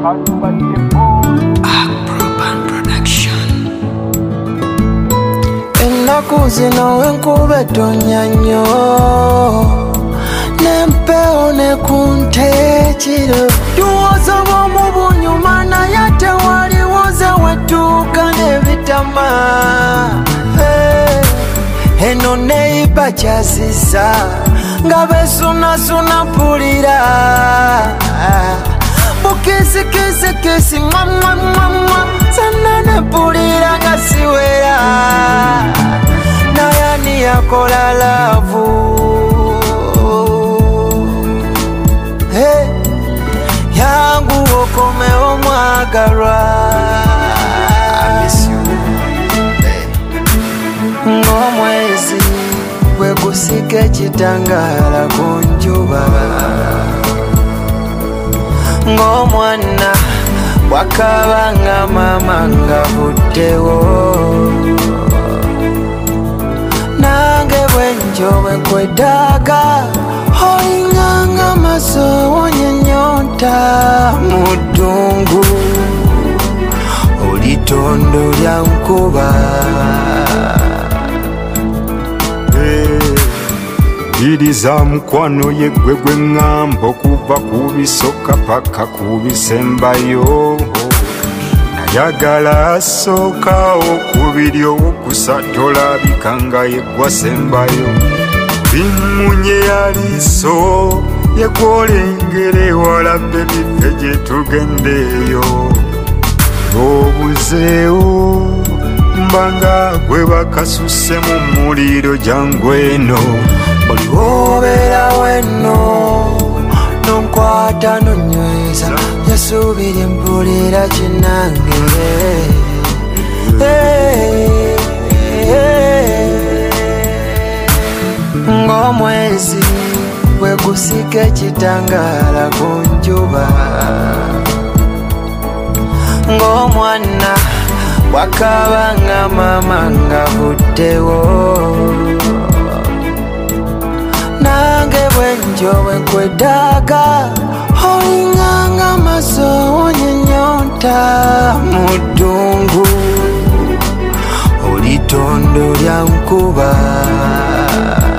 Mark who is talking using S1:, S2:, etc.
S1: Ennaku zino enkuba etonya nnyo n'empewo ne kunta ekiro tuwoza bw'omu bunyuma naye tewaliwoza wetuuka n'ebitama eno neiba kyasiza nga besunasuna mpulira bukisikisi mwamwamwamwa sanane mpulira nga siwera nayani yakola laavu yangu okomewo mwagalwa ng'omwezi bwe gusika ekitangala ku njuba ng'omwana bw'akaaba nga maama nga buddewo nange bwenjo bwe nkwetaaga olinganga amaso wonye ennyonta mu ddungu olitondo lya nkuba
S2: Iriza mukwano ye gwe gwe ŋŋamba okuva ku bisoka paka ku bisembayo nayagala asooka okubiri owokusatu olabika nga ye gwasembayo bimunye yaliiso ye gwolengera ewala bebife gye tugendeeyo obuzeewo mbanga gwe bakasusse mu muliro jangu eno
S1: obeera wenno nonkwata nonyweza yasuubira mpulira kinange ng'omwezi bwe gusika ekitangala ku njuba ng'omwana bw'akaaba nga maama nga buddewo nange bwenjo bwe nkwetaaga olinganga amaso wonye ennyonta mu ddungu olitondo lya nkuba